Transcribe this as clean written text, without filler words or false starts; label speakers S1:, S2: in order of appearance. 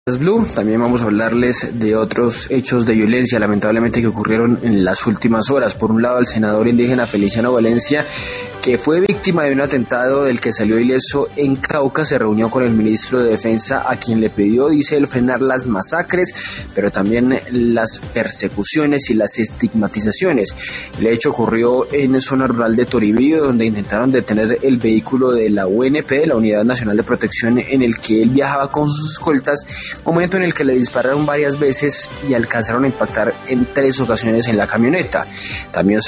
S1: Blue. También vamos a hablarles de otros hechos de violencia lamentablemente que ocurrieron en las últimas horas. Por un lado, el senador indígena Feliciano Valencia, que fue víctima de un atentado del que salió ileso en Cauca, se reunió con el ministro de Defensa, a quien le pidió, dice él, frenar las masacres, pero también las persecuciones y las estigmatizaciones. El hecho ocurrió en zona rural de Toribío, donde intentaron detener el vehículo de la UNP, la Unidad Nacional de Protección, en el que él viajaba con sus escoltas, momento en el que le dispararon varias veces y alcanzaron a impactar en 3 ocasiones en la camioneta. También